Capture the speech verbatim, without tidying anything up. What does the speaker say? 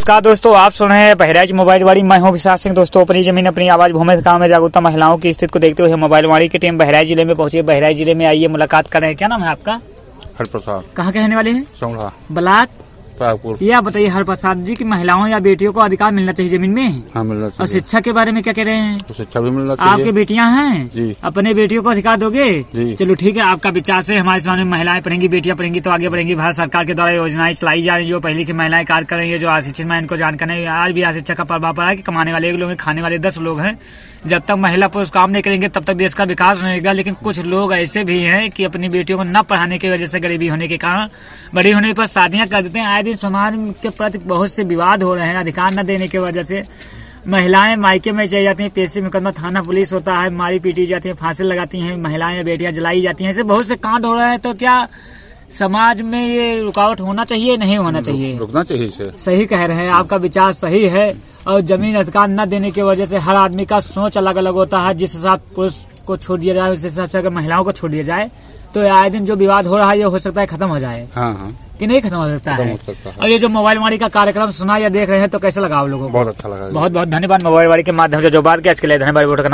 नमस्कार दोस्तों, आप सुन रहे हैं बहराइच मोबाइल वाड़ी। मैं हूं विशाल सिंह। दोस्तों, अपनी जमीन अपनी आवाज भूमि काम में जागरूकता महिलाओं की स्थिति को देखते हुए मोबाइल वाड़ी की टीम बहराइच जिले में पहुंची। बहराइच जिले में आइए, मुलाकात कर रहे हैं। क्या नाम है आपका? हरप्रसाद। कहाँ के रहने वाले हैं? सोमड़ा ब्लाक तारपुर। ये आप बताइए हरप्रसाद जी की महिलाओं या बेटियों को अधिकार मिलना चाहिए जमीन में? हाँ, मिलना चाहिए। और शिक्षा के बारे में क्या कह रहे हैं? तो शिक्षा भी मिलना चाहिए। आपकी बेटियां हैं जी, अपने बेटियों को अधिकार दोगे? जी। चलो ठीक है, आपका विचार से हमारे समाज में महिलाएं पढ़ेंगी, बेटियां पढ़ेंगी तो आगे बढ़ेंगी। भारत सरकार के द्वारा योजनाएं चलाई जा रही है, जो पहले की महिलाएं कार्य कर रही है, जो अशिक्षित मैं इनको जानकर नहीं। आज भी अशिक्षा का प्रभाव पड़ा है कि कमाने वाले एक लोग हैं, खाने वाले दस लोग हैं। जब तक महिला पुरुष काम नहीं करेंगे तब तक देश का विकास नहीं होगा। लेकिन कुछ लोग ऐसे भी हैं कि अपनी बेटियों को न पढ़ाने की वजह से, गरीबी होने के कारण, बड़ी होने पर शादियां कर देते हैं। आए दिन समाज के प्रति बहुत से विवाद हो रहे हैं। अधिकार न देने की वजह से महिलाएं मायके में चली जाती हैं, पेशी मुकदमा थाना पुलिस होता है, मारी पीटी जाती है, फांसी लगाती हैं, महिलाएं बेटियां जलाई जाती हैं। ऐसे बहुत से कांड हो रहे हैं। तो क्या समाज में ये रुकावट होना चाहिए, नहीं होना चाहिए? रुकना चाहिए इसे। सही कह रहे हैं, आपका विचार सही है। और जमीन अधिकार न देने की वजह से हर आदमी का सोच अलग अलग होता है। जिस हिसाब पुरुष को छोड़ दिया जाए, उस हिसाब से अगर महिलाओं को छोड़ दिया जाए तो आए दिन जो विवाद हो रहा है ये हो सकता है खत्म हो जाए। हाँ हाँ, कि नहीं खत्म हो सकता है? हो सकता है। और ये जो मोबाइल वाड़ी का कार्यक्रम सुना या देख रहे हैं तो कैसे लगा आप लोगों को? बहुत अच्छा लगा। बहुत बहुत धन्यवाद मोबाइल वाड़ी के माध्यम से जो बात किया इसके लिए धन्यवाद।